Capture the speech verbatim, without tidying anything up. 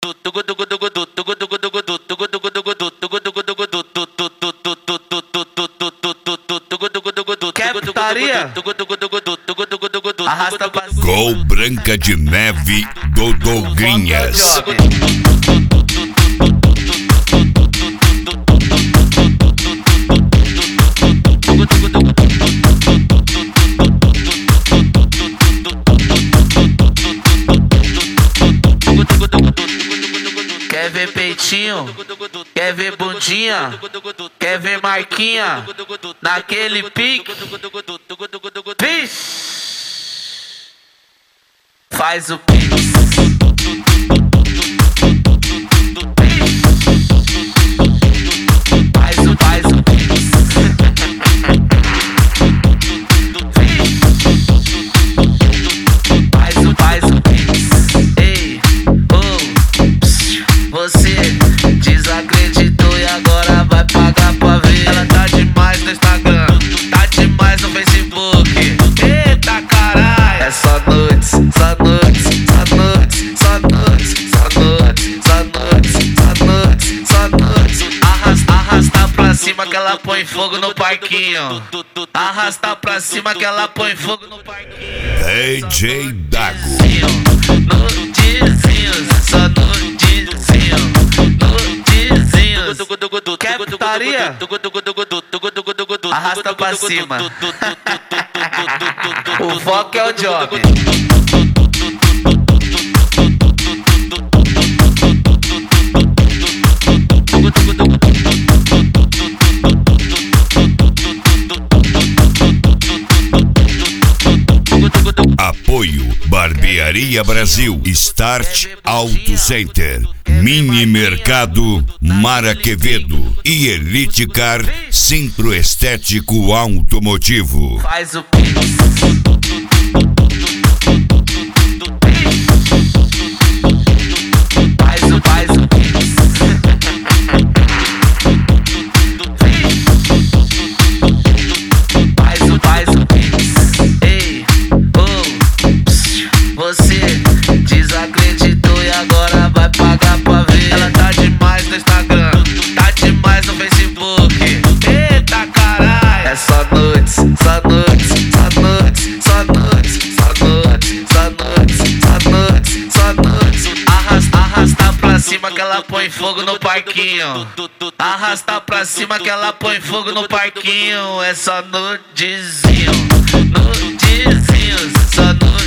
Quer putaria? Arrasta pra cima. Gol Branca de Neve do Dougrinhas. Quer ver peitinho? Quer ver bundinha? Quer ver marquinha? Naquele pique? Vixe! Faz o pique. Faz o, faz o pique. Faz o, faz o pique. Ei, oh, você desacreditou e agora vai pagar pra ver. Ela tá demais no Instagram, tá demais no Facebook. Eita caralho, é só nudes, só nudes, só nudes, só nudes, só nudes, só nudes, só nudes, só nudes. Arrasta, arrasta pra cima que ela põe fogo no parquinho. Arrasta pra cima que ela põe fogo no parquinho. D J Dago. Nudezinhos, só nudezinho, nudezinhos. Quer putaria? Arrasta pra cima. O foco é o job. Apoio Barbearia Brasil, Start Auto Center, Mini Mercado Maraquevedo e Elite Car Centro Estético Automotivo. Faz o pix. Faz o, faz o pix. Faz o, faz o pix. Ei, oh, você desacreditou e agora vai pagar pra ver. Ela tá demais no Instagram, tá demais no Facebook. Eita caralho, é só nudes, só nudes, só nudes, só nudes, só nudes, só nudes, só nudes, só nudes. Arrasta, arrasta pra cima que ela põe fogo no parquinho. Arrasta pra cima que ela põe fogo no parquinho. É só nudezinho, nudezinhos, só nudes.